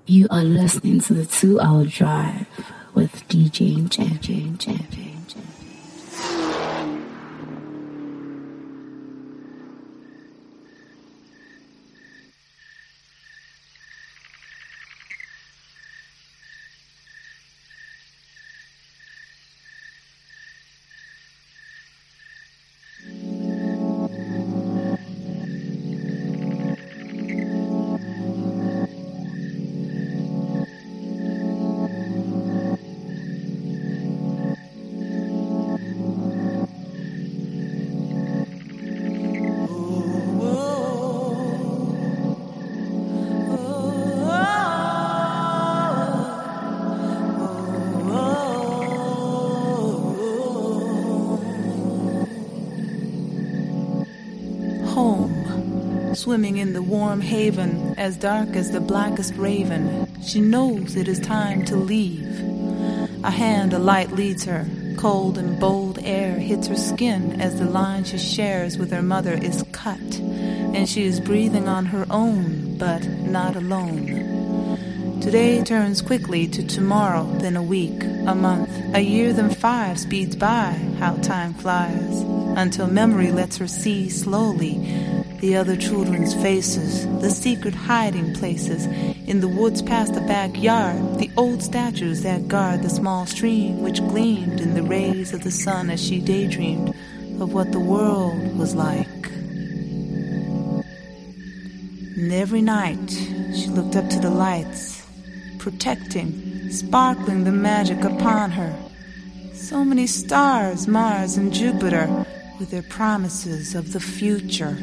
You are listening to the 2-Hour Drive with DJ Champion. Swimming in the warm haven, as dark as the blackest raven, she knows it is time to leave. A hand alight leads her. Cold and bold air hits her skin as the line she shares with her mother is cut, and she is breathing on her own, but not alone. Today turns quickly to tomorrow, then a week, a month, a year, then 5 speeds by. How time flies, until memory lets her see slowly the other children's faces, the secret hiding places, in the woods past the backyard, the old statues that guard the small stream which gleamed in the rays of the sun as she daydreamed of what the world was like. And every night she looked up to the lights, protecting, sparkling the magic upon her. So many stars, Mars and Jupiter, with their promises of the future.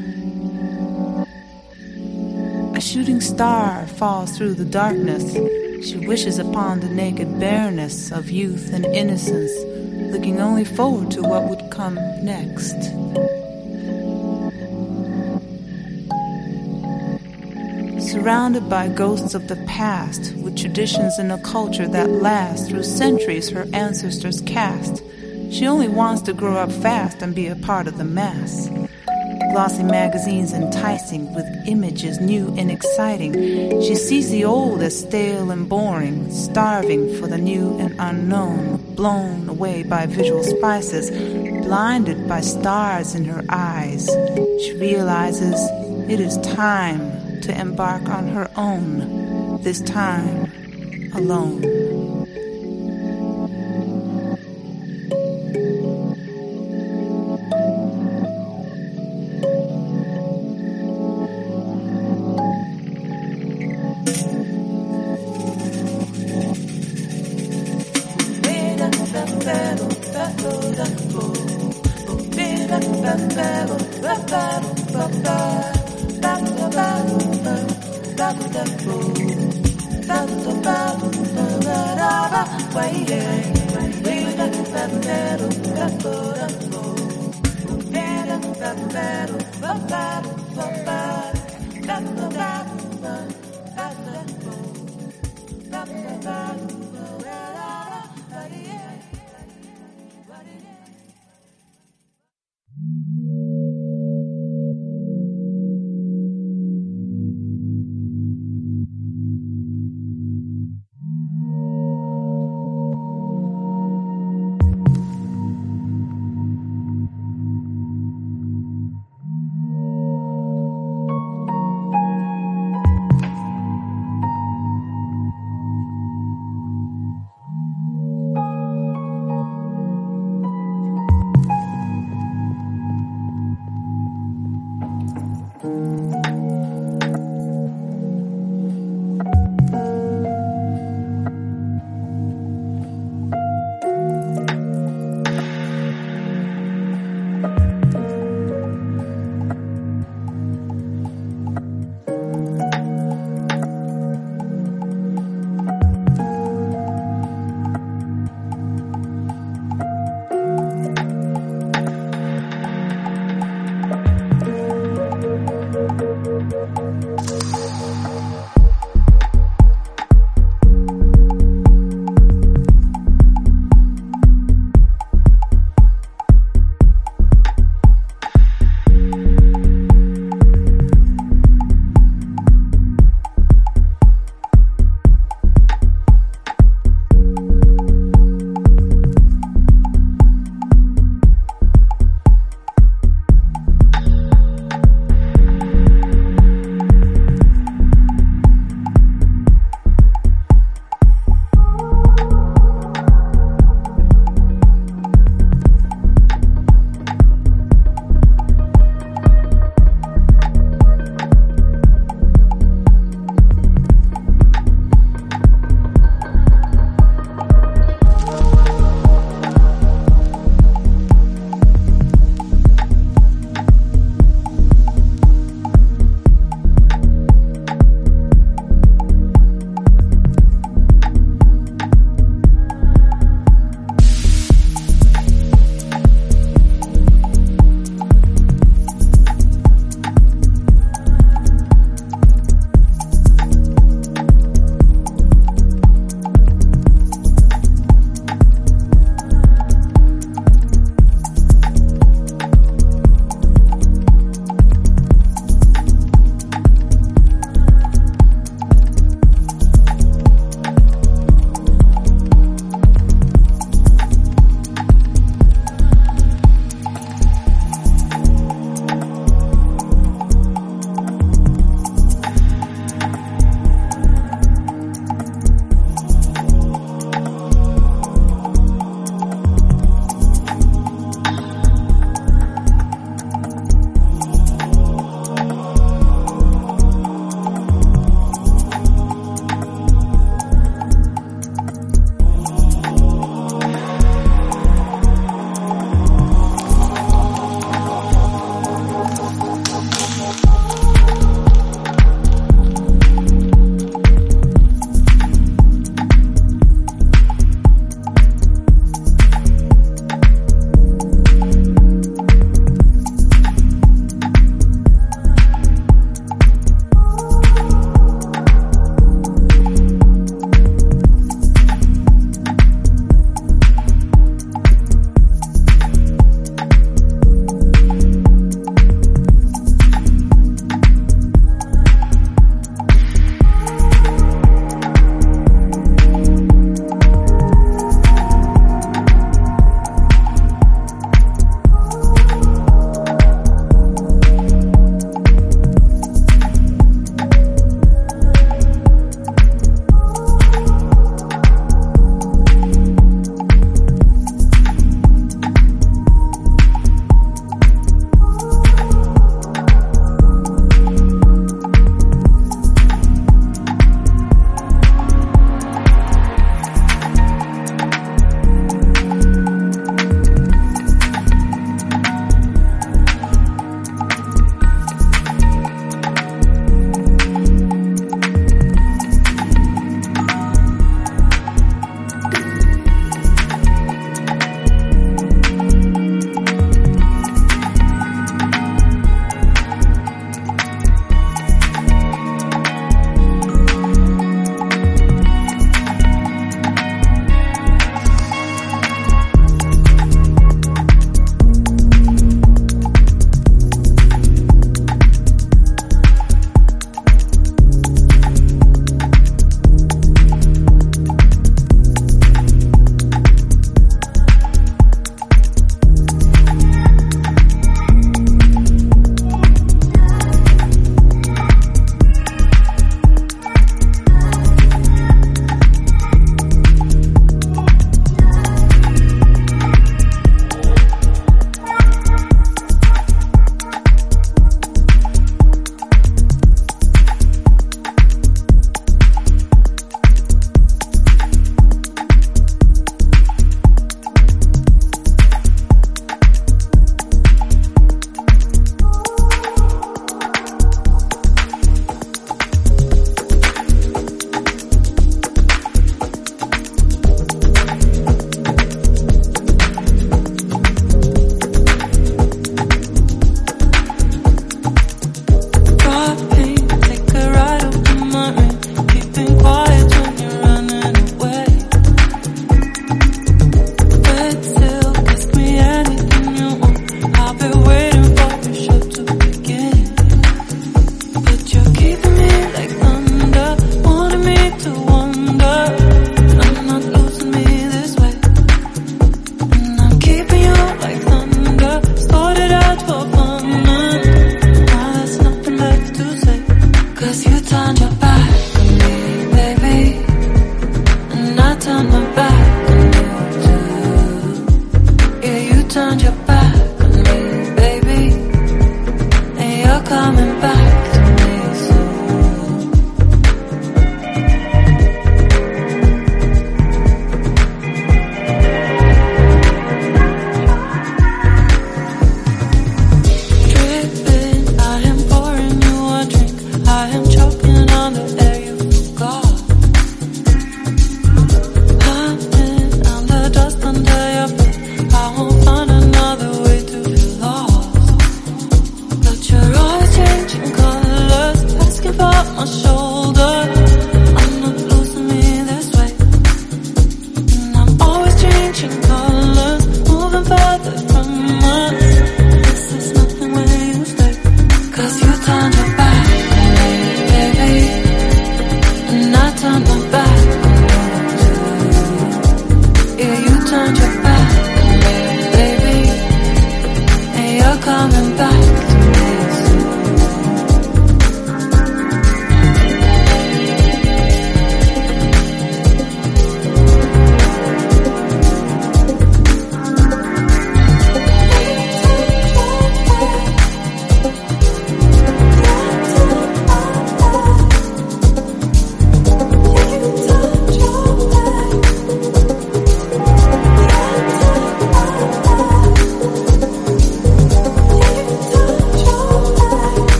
A shooting star falls through the darkness. She wishes upon the naked bareness of youth and innocence, looking only forward to what would come next. Surrounded by ghosts of the past, with traditions and a culture that lasts through centuries her ancestors cast, she only wants to grow up fast and be a part of the mass. Glossy magazines enticing with images new and exciting. She sees the old as stale and boring, starving for the new and unknown, blown away by visual spices, blinded by stars in her eyes. She realizes it is time to embark on her own, this time alone.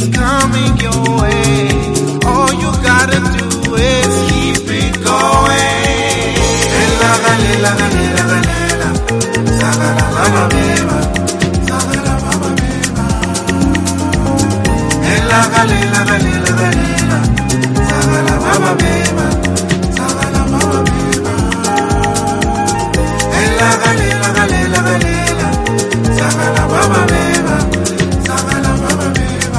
is coming your way. All you gotta do is keep it going. Elaga, elaga, elaga, elaga, sagala baba beba, sagala baba beba. Elaga, elaga, elaga, elaga, sagala baba beba, sagala baba beba. Elaga, elaga, elaga, elaga, sagala baba beba, sagala baba beba.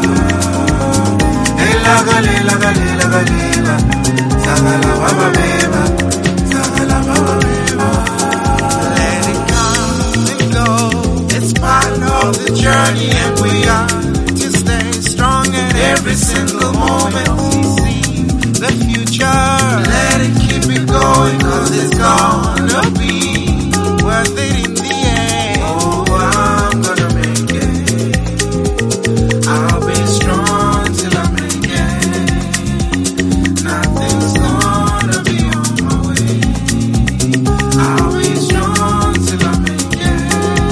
Elaga, elaga, elaga, elaga, sagala baba beba, sagala baba beba. Let it come and go. It's part of the journey, and we are to stay strong at every single moment. We see the future. Let it keep it going, 'cause it's gonna be worth it in the end. Oh, I'm gonna make it. I'll be strong till I make it. Nothing's gonna be on my way. I'll be strong till I make it.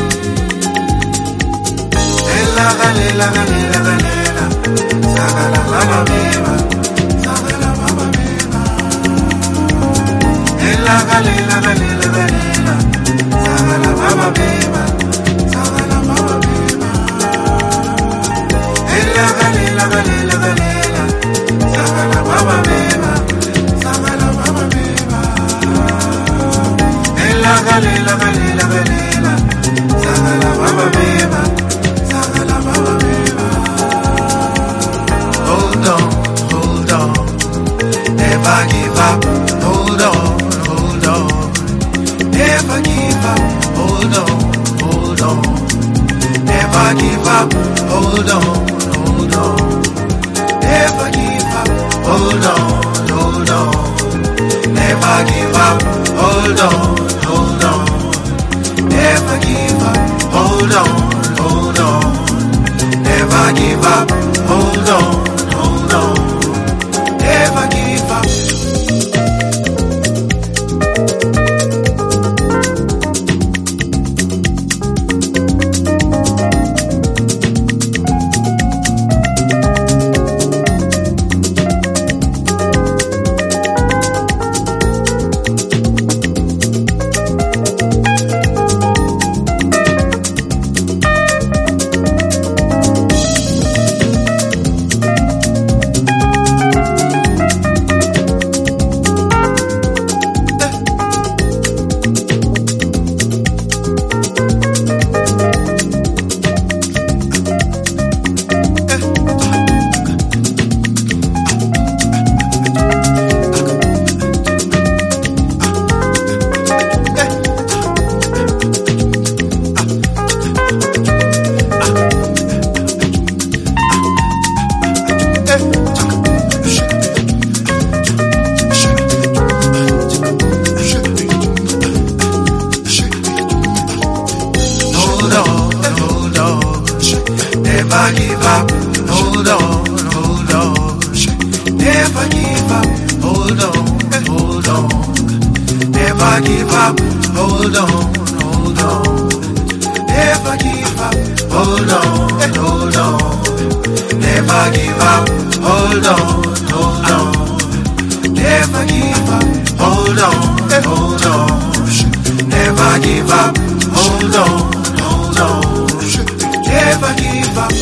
Elaga, elaga, elaga, elaga, sagala baba beba, sagala baba beba. Elaga, elaga, elaga, elaga, sagala baba beba, sagala baba beba. Elaga, elaga, elaga, elaga, sagala baba beba, sagala baba beba. Elaga, elaga, elaga, elaga, sagala baba beba, sagala baba beba. Hold on, never give up. Hold on, never give up. Hold on, never give up. Hold on, never give up. Hold on, never give up. Hold on, never give up. Hold on, never give up. Hold on, never give up. Never give up. Hold on, never give up. Hold on, never give up. Hold on, never give up. Hold on, never give up. Hold on, never give up. Hold on, never give up. Hold on, never give up.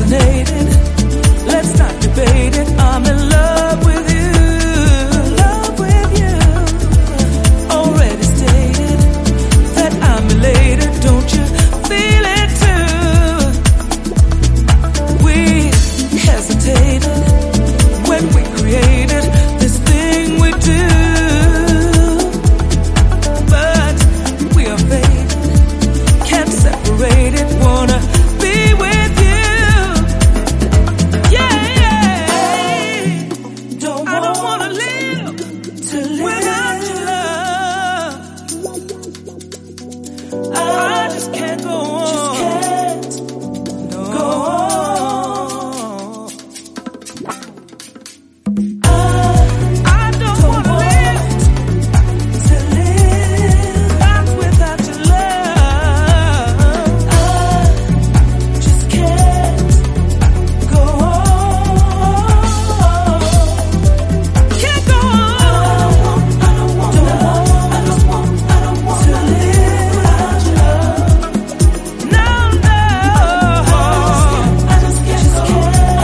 fascinated. Let's not debate it. I'm in love with you. Love with you. Already stated that I'm elated. Don't you feel it too? We hesitated when we created this thing we do. But we are faded, can't separate it. Wanna be with you. Yeah, yeah. I don't wanna live without your love. I just can't go on. No. I don't wanna live not without your love. I just can't go on. Can't go on. I don't want to live without your love. No, no. I just can't go on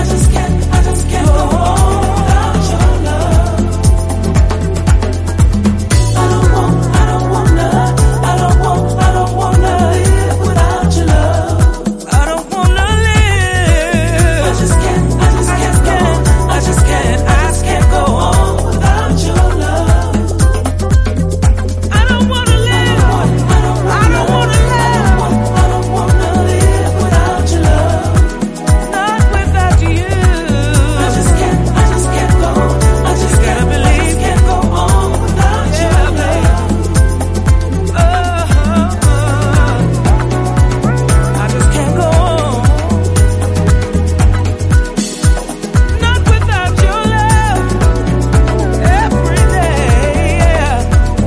without your love. I don't wanna live without your love. I don't wanna live. I just can't go on without your love. I don't wanna live. I don't wanna live without your love. Not without you. I just can't go. I just gotta believe. Can't go on without your love. I just can't go on. Not without your love. Every day, yeah.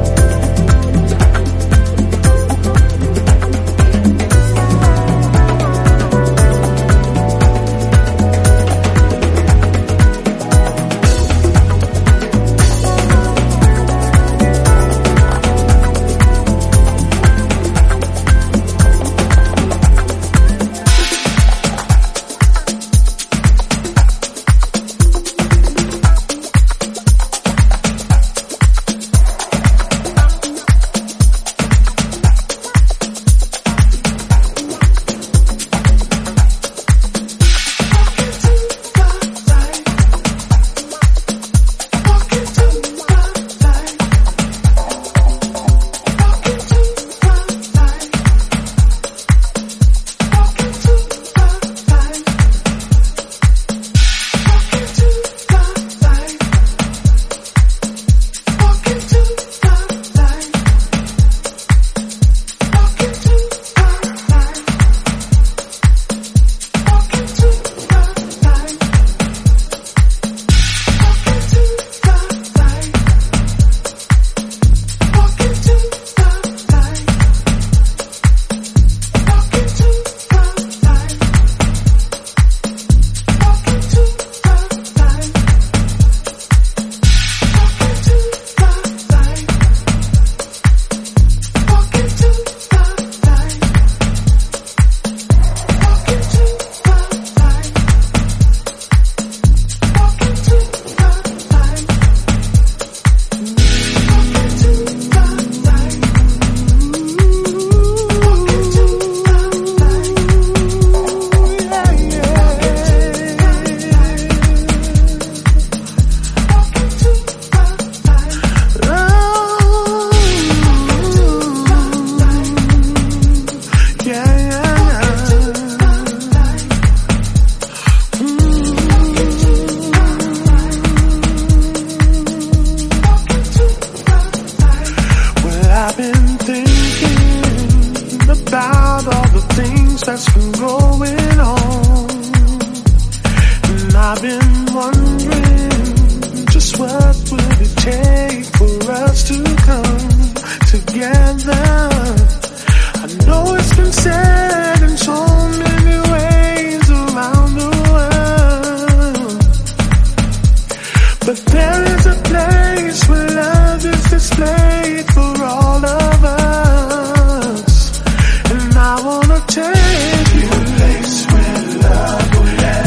I've been thinking about all the things that's been going on, and I've been wondering just what would it take for us to come together. I know it's been said in so many ways around the world, but there is a place where love is displayed for all of us, and I wanna take you to a place where love will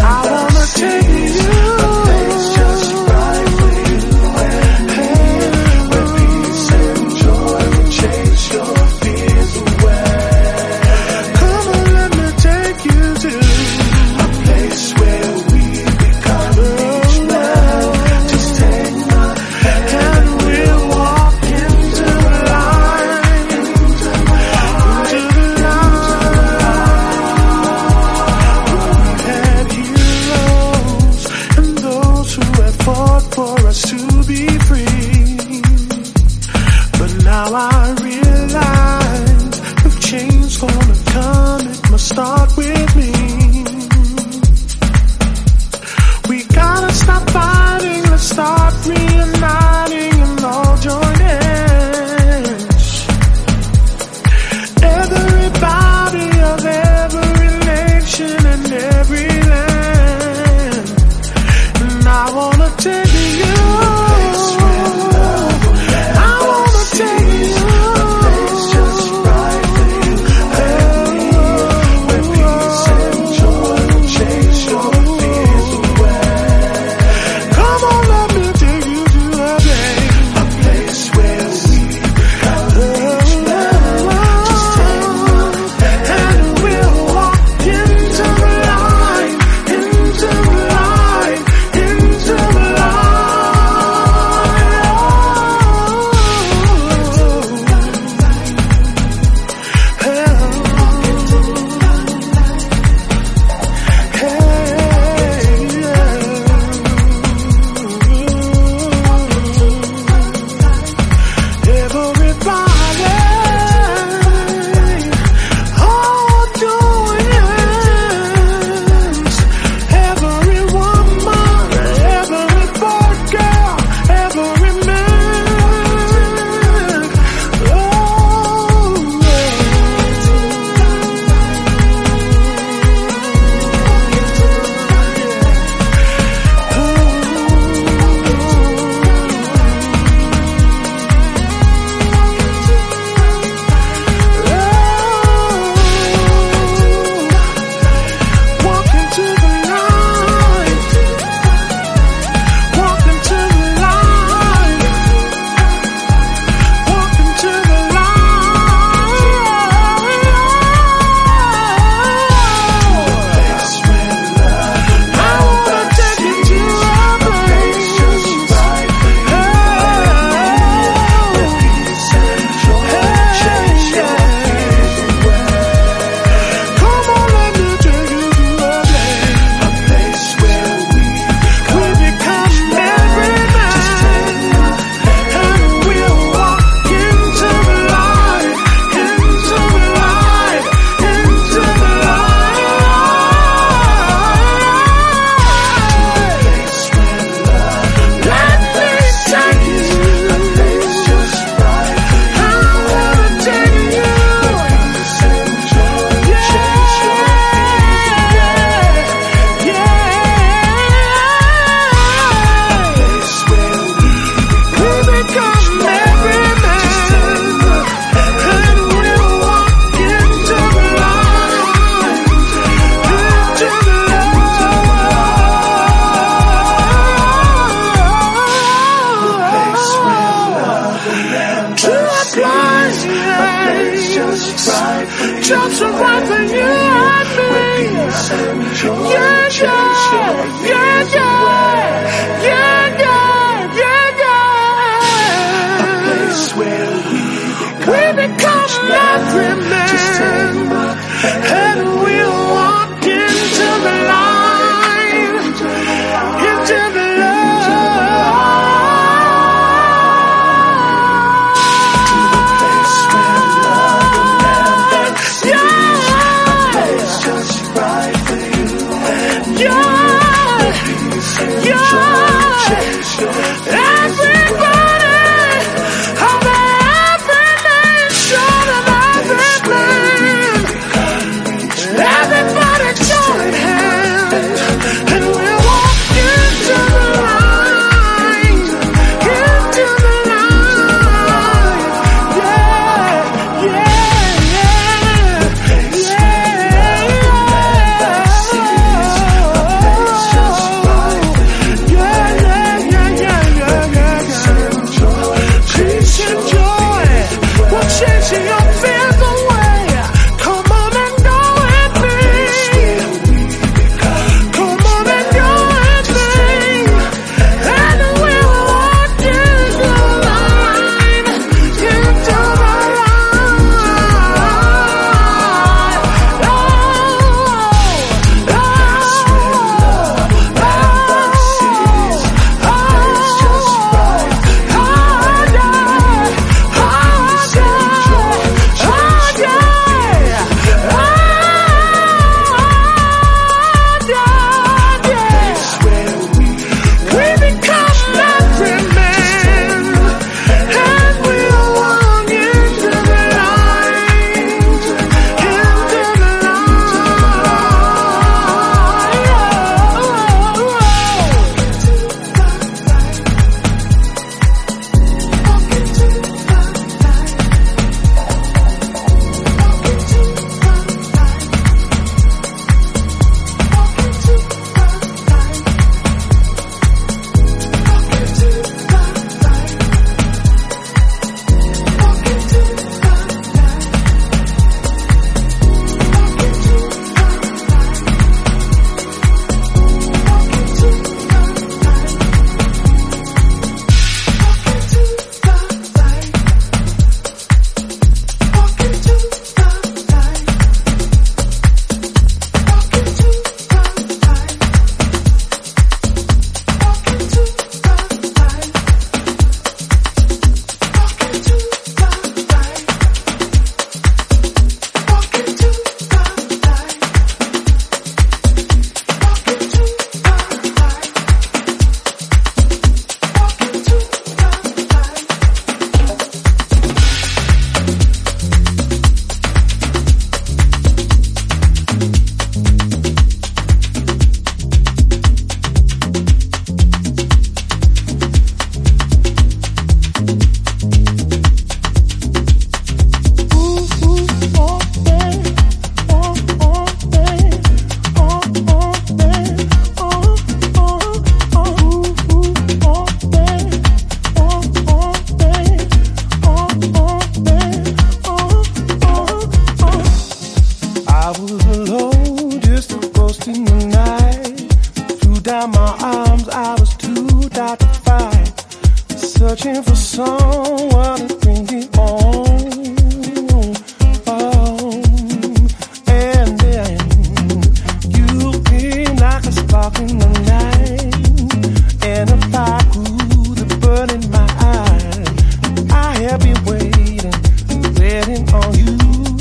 with me. We gotta stop fighting, let's start reuniting and all join hands. Everybody of every nation and every land. And I wanna take you. I wanna take you. Where peace and searching for someone to bring me home. And then you came like a spark in the night, and a fire grew to burn in my eyes. I have been waiting on you.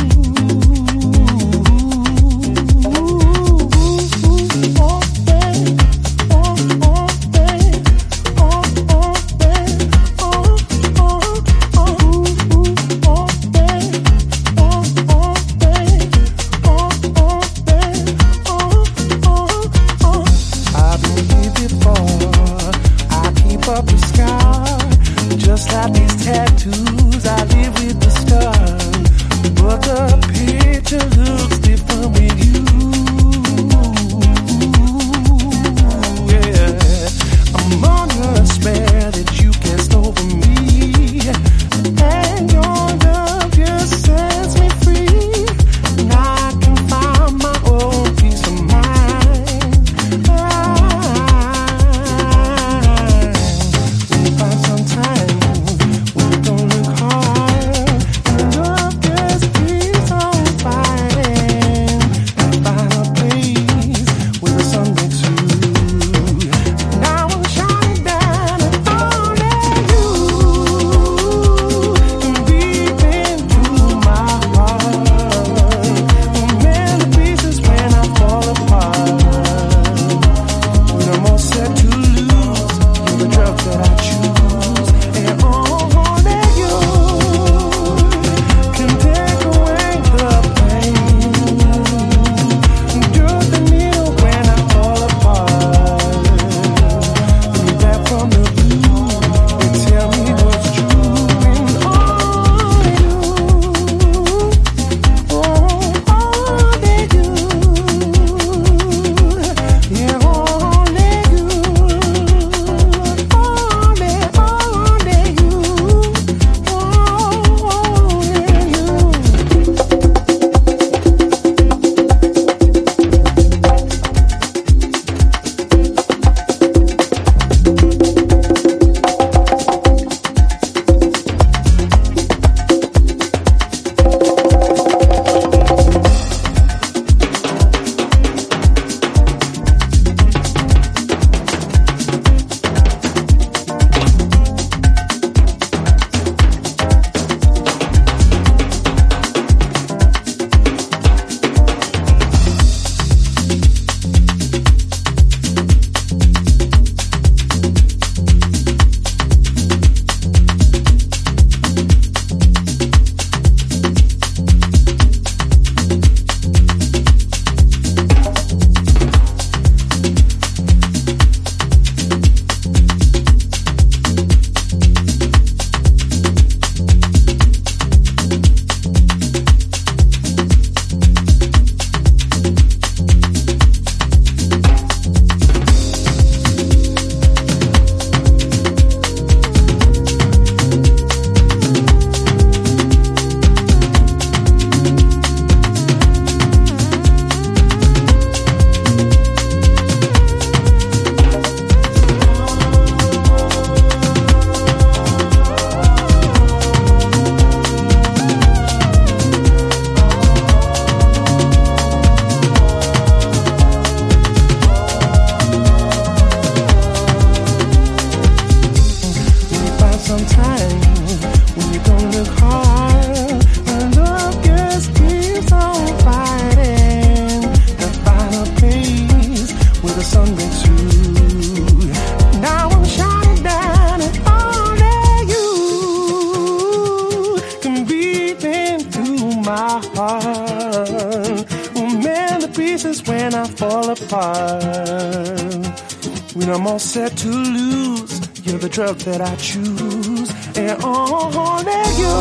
When I'm all set to lose, you're the drug that I choose, and only you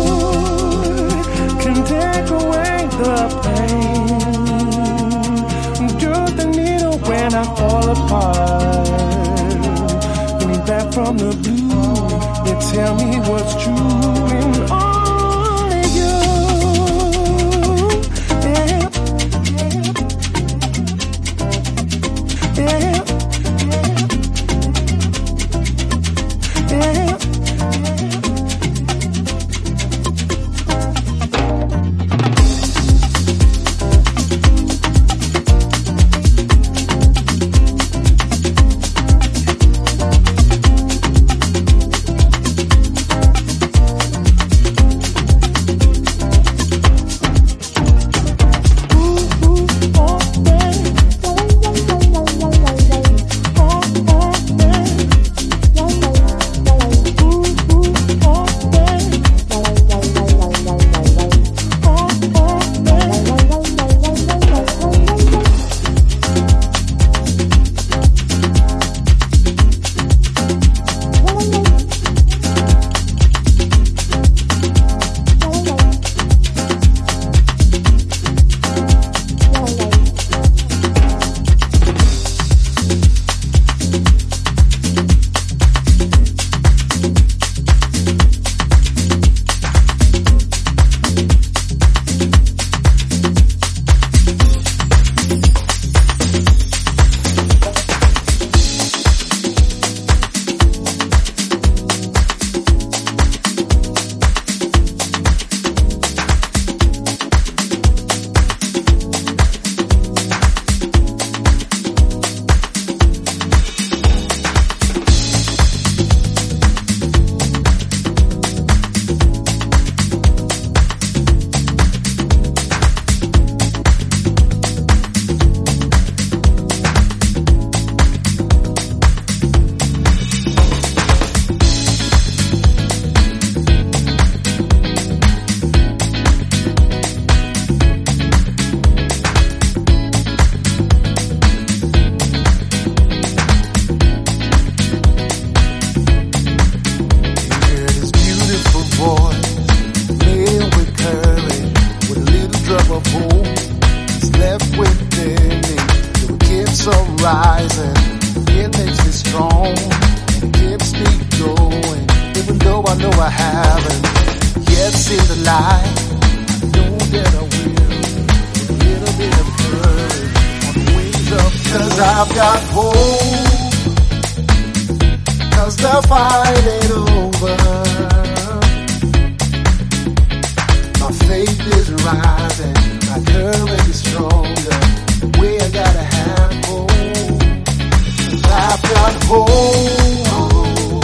can take away the pain. You're the needle when I fall apart. When you're back from the blue, you tell me what's true, and only you. Yeah. Yeah. 'Cause I've got hope, 'cause the fight ain't over. My faith is rising, my courage is stronger. We gotta have hope, 'cause I've got hope.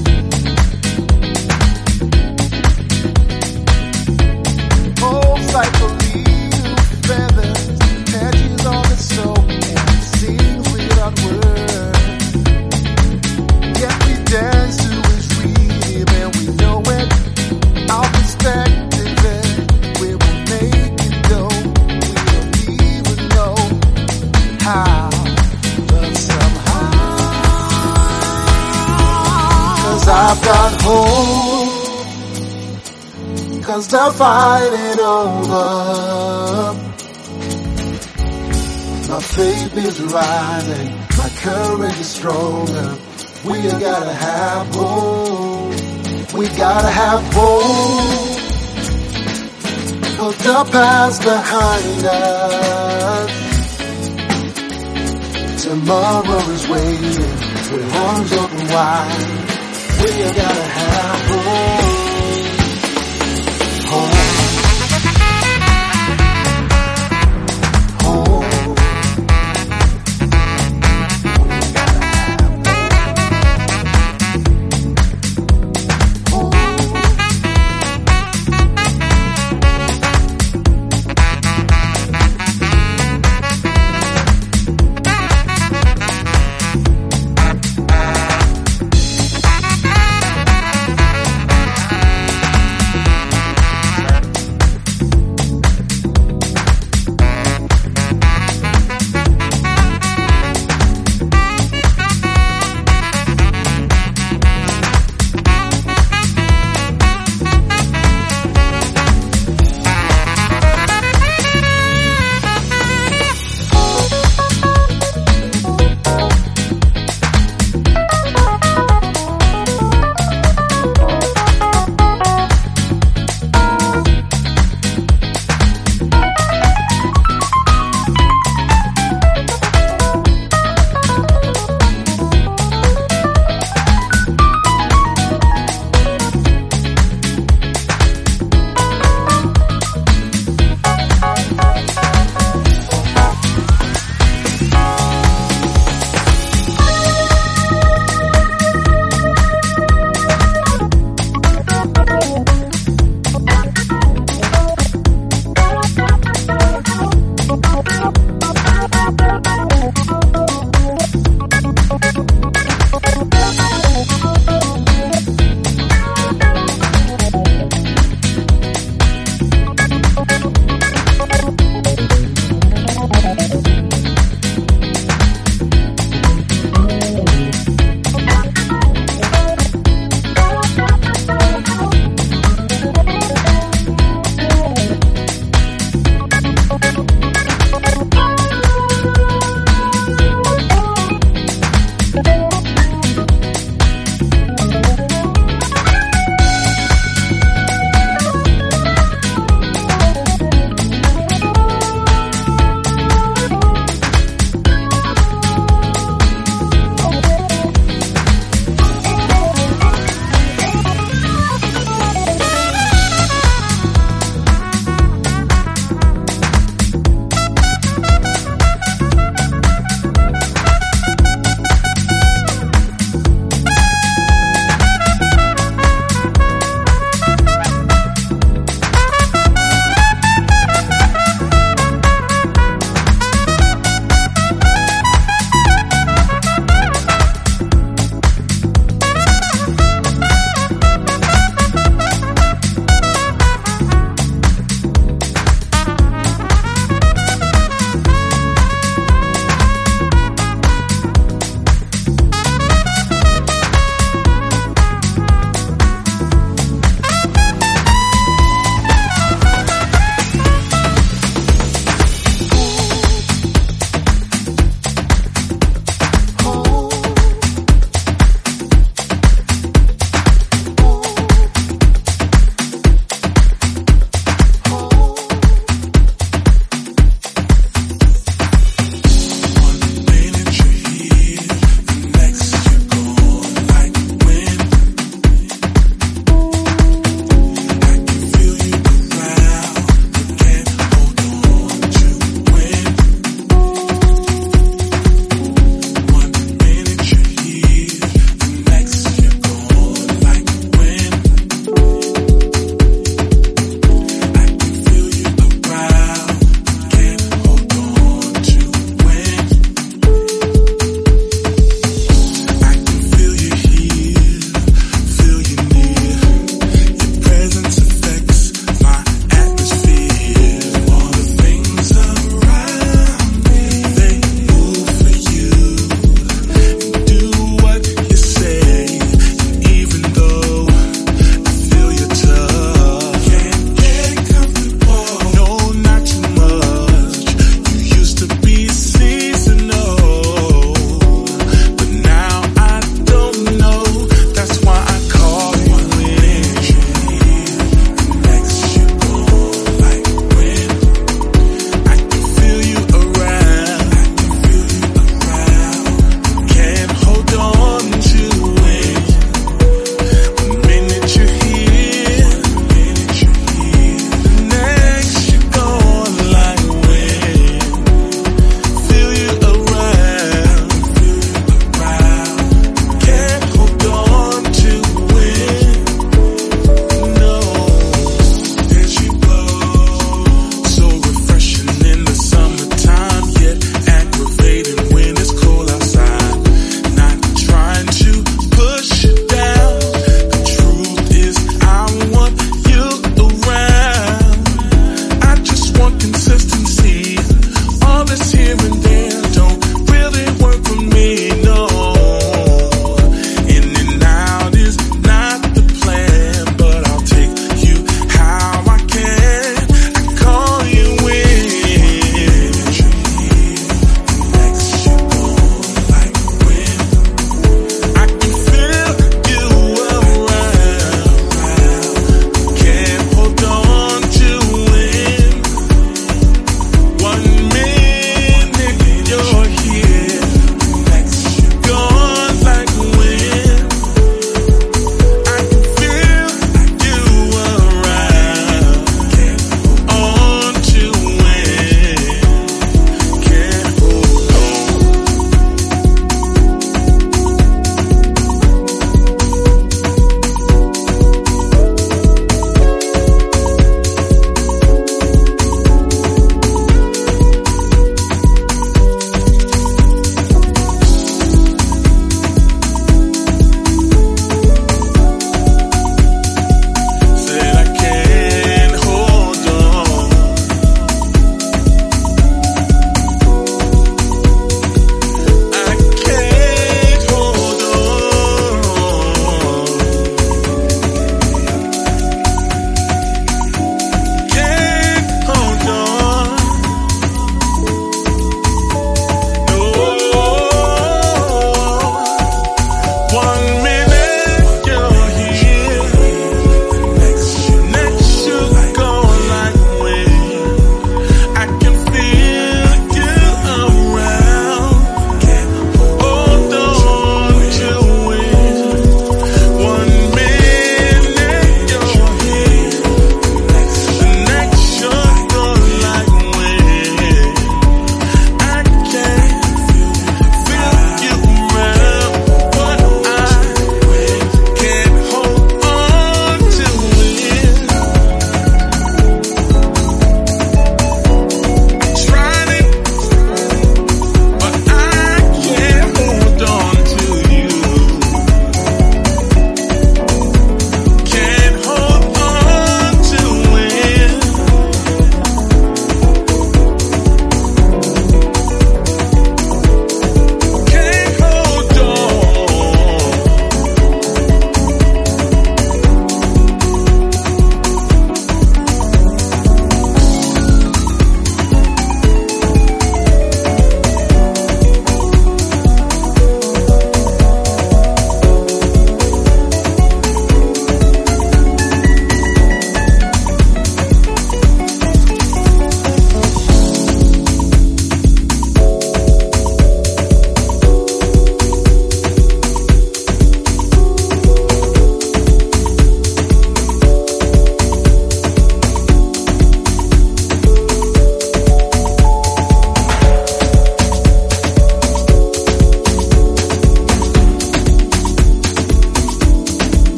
Hope's like a little feather, catches on the soul and sings without words. Yet we dance to its rhythm and we know it. Our perspective is we will make it go. We don't even know how, but somehow. 'Cause I've got hope, 'cause the fight ain't over. My faith is rising, my courage is stronger. We gotta have hope, we gotta have hope. Put the past behind us. Tomorrow is waiting with arms open wide. We gotta have hope. here and there don't really work for me, no. In and out is not the plan, but I'll take you how I can. I call you in. Next you go like wind. I can feel you around. Can't hold on to it. 1 minute you're here. Next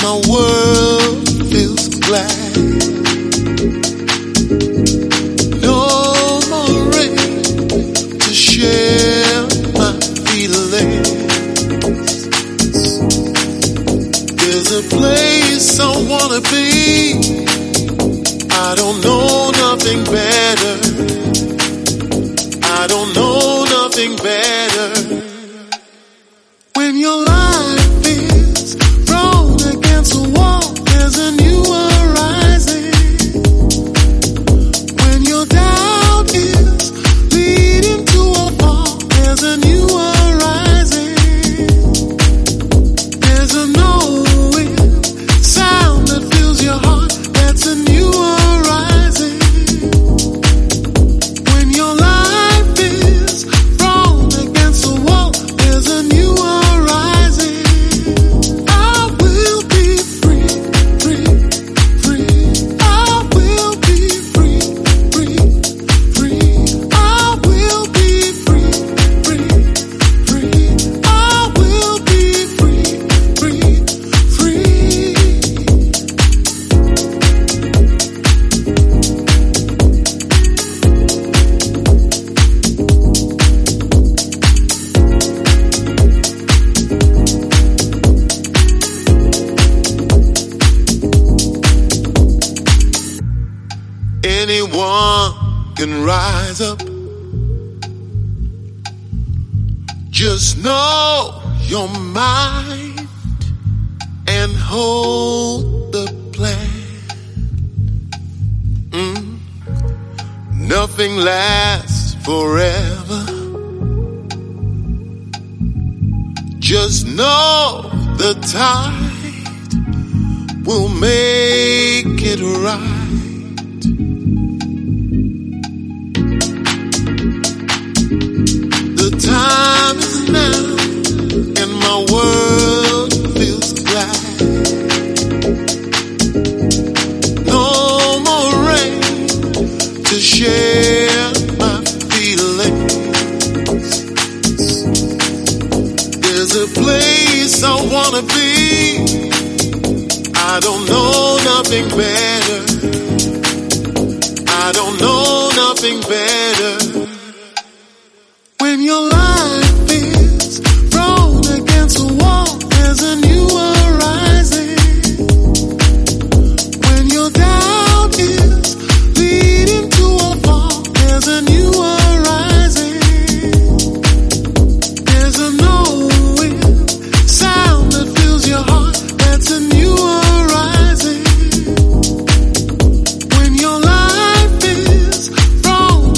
my world feels glad. No more rain to share my feelings. There's a place I wanna be. I don't know nothing better. I don't know nothing better. When your life is thrown against a wall, there's a new horizon. When your doubt is leading to a fall, there's a new horizon. There's a knowing sound that fills your heart, that's a new horizon. When your life is thrown against a wall, there's a new horizon. I will be free, free, free. I will be free, free, free. I will be free, free, free. I will be free, free, free. Anyone can rise up. Just know your mind and hold the plan. Nothing lasts forever. Just know the tide will make it right. The time is now, and my world feels glad. No more rain to share my feelings. There's a place I wanna be. I don't know nothing better. I don't know nothing better. When your life is thrown against a wall, there's a new horizon. When your doubt is leading to a fall, there's a new horizon. There's a knowing sound that fills your heart, that's a new horizon. When your life is thrown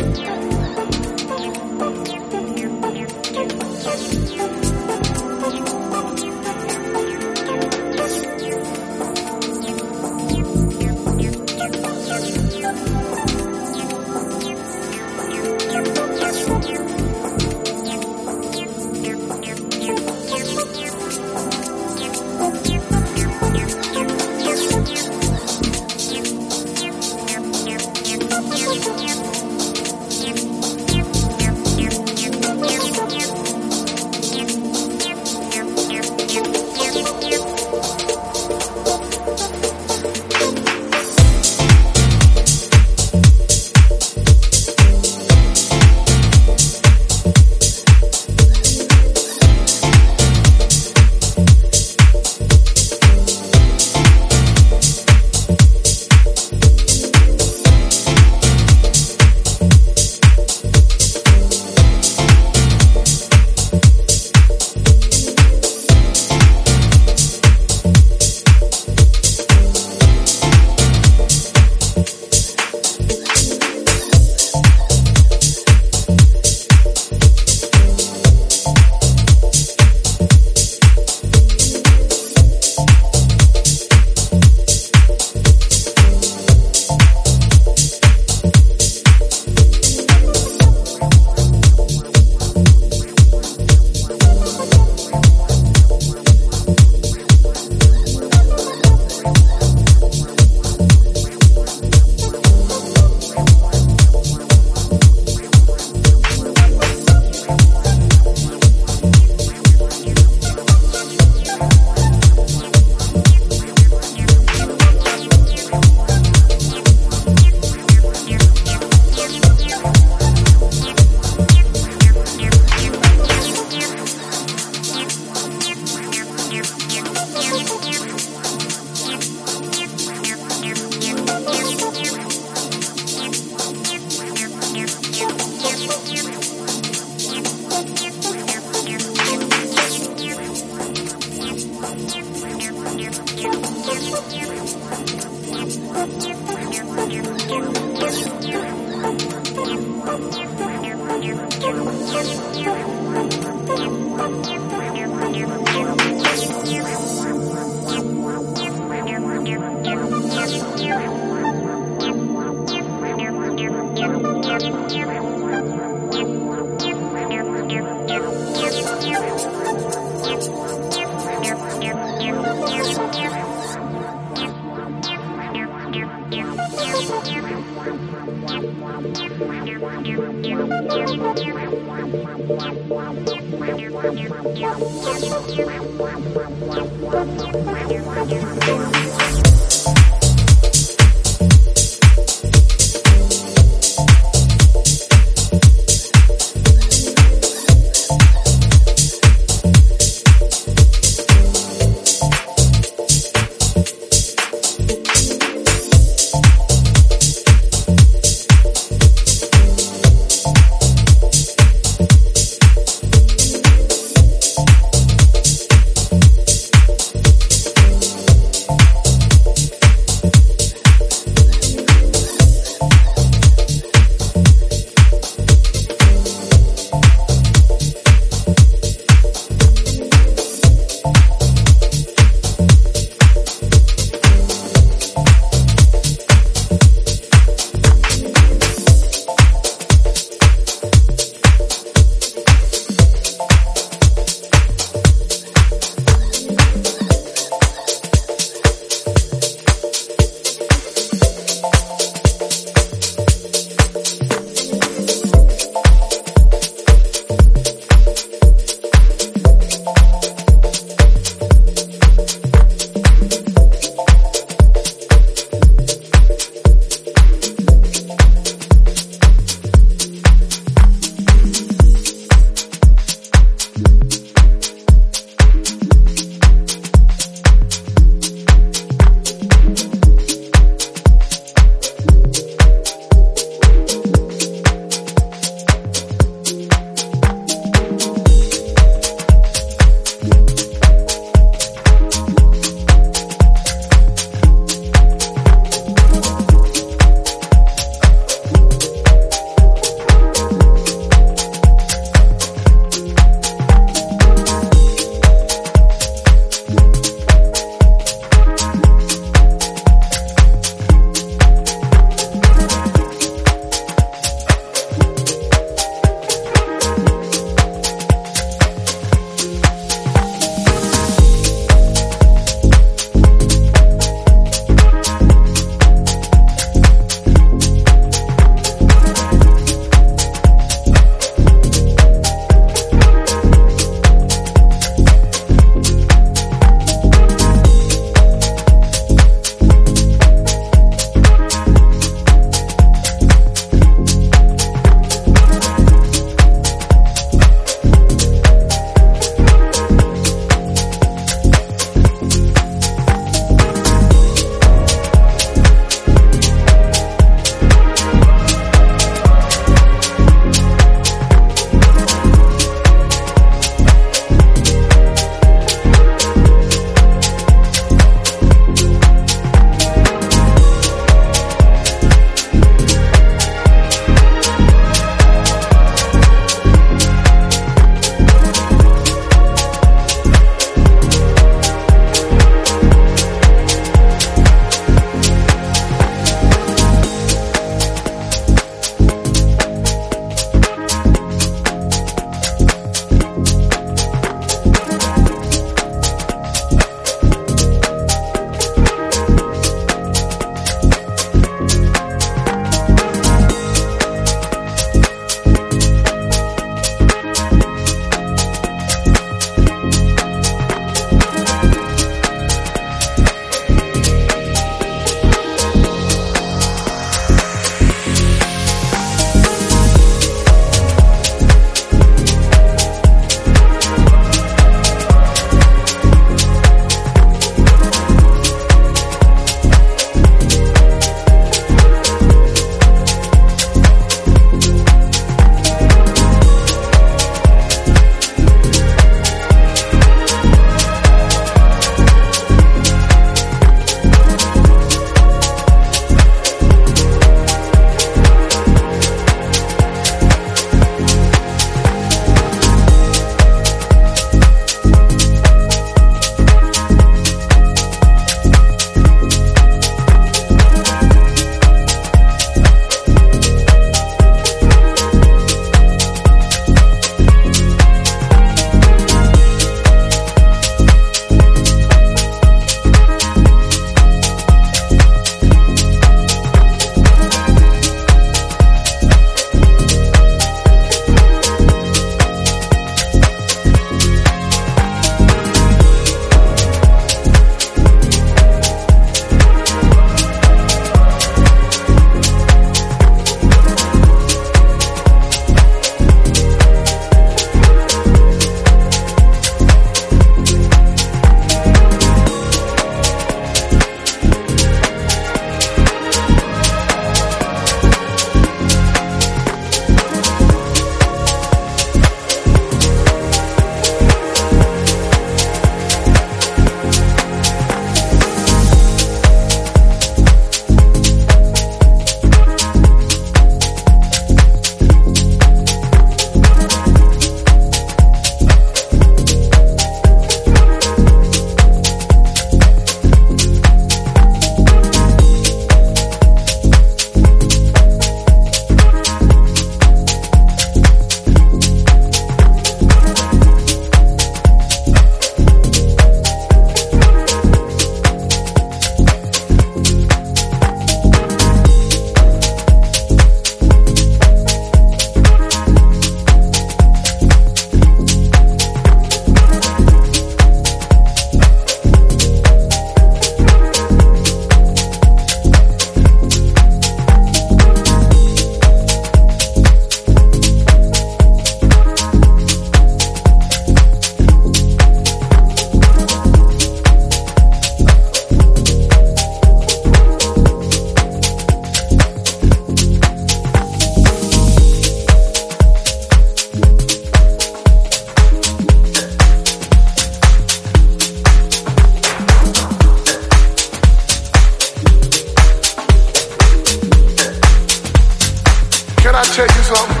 tell you something?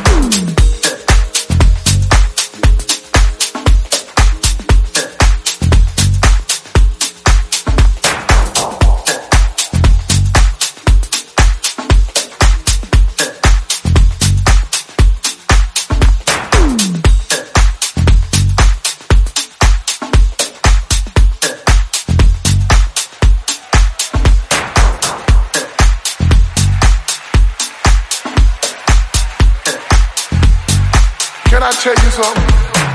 Can I tell you something?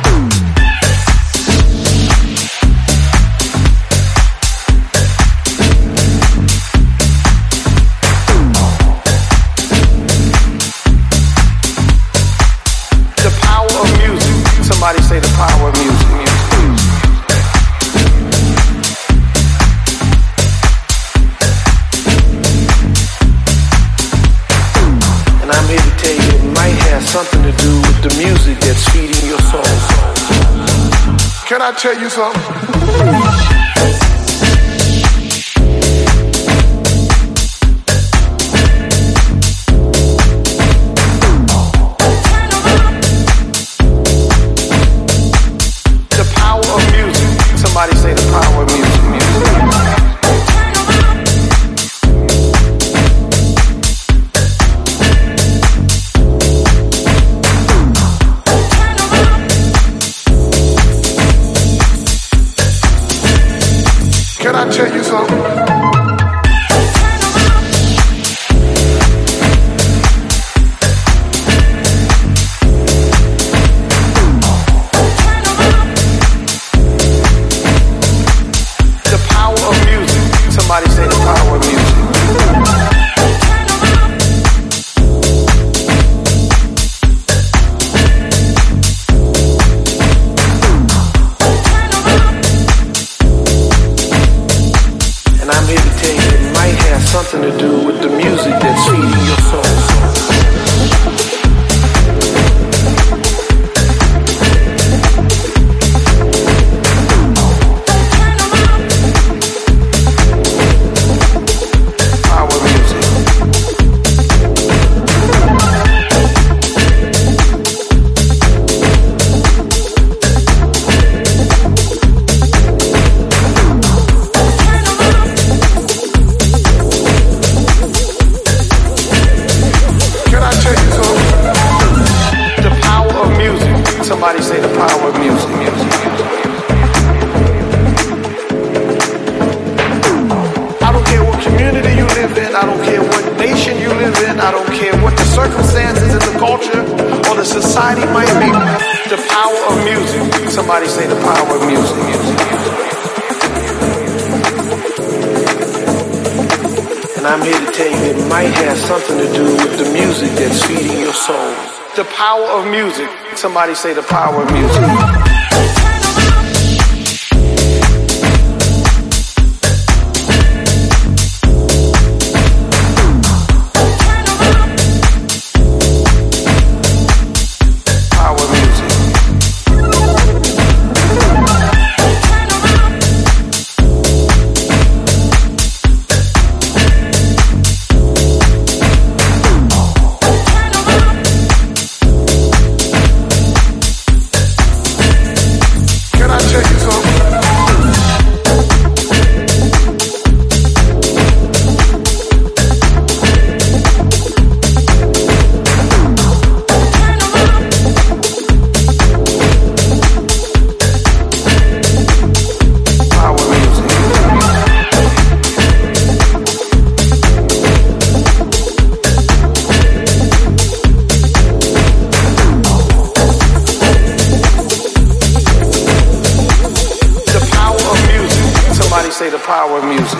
The power of music. Somebody say the power of music. And I'm here to tell you it might have something to do with the music that's feeding your soul. Can I tell you something? Somebody say the power of music. Can I tell you something? Somebody say the power of music. And I'm here to tell you it might have something to do with the music that's feeding your soul. Somebody say the power of music. I don't care what community you live in, I don't care what nation you live in, I don't care what the circumstances in the culture or the society might be. The power of music. Somebody say the power of music. And I'm here to tell you it might have something to do with the music that's feeding your soul. The power of music. Somebody say the power of music. Say the power of music.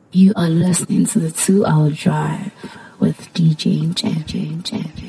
You are listening to the 2 Hour Drive with DJ Champion.